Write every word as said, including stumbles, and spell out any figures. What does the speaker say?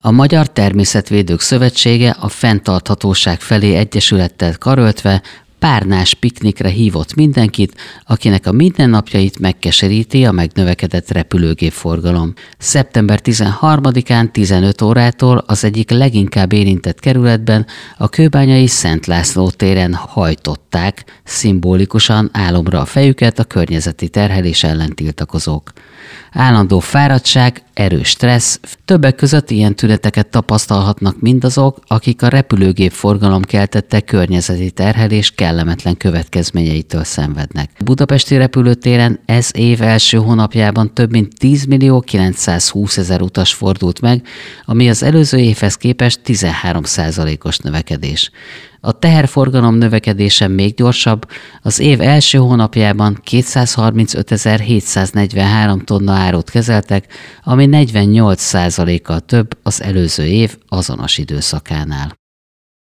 A Magyar Természetvédők Szövetsége a fenntarthatóság felé egyesülettel karöltve párnás piknikre hívott mindenkit, akinek a mindennapjait megkeseríti a megnövekedett repülőgépforgalom. szeptember tizenharmadikán tizenöt órától az egyik leginkább érintett kerületben, a kőbányai Szent László téren hajtották szimbolikusan álomra a fejüket a környezeti terhelés ellen tiltakozók. Állandó fáradtság, erős stressz, többek között ilyen tüneteket tapasztalhatnak mindazok, akik a repülőgép forgalom keltette környezeti terhelés kellemetlen következményeitől szenvednek. A budapesti repülőtéren ez év első hónapjában több mint tíz millió kilencszázhúszezer utas fordult meg, ami az előző évhez képest tizenhárom százalékos növekedés. A teherforgalom növekedése még gyorsabb, az év első hónapjában kétszázharmincötezer-hétszáznegyvenhárom tonna árut kezeltek, ami negyvennyolc százalékkal több az előző év azonos időszakánál.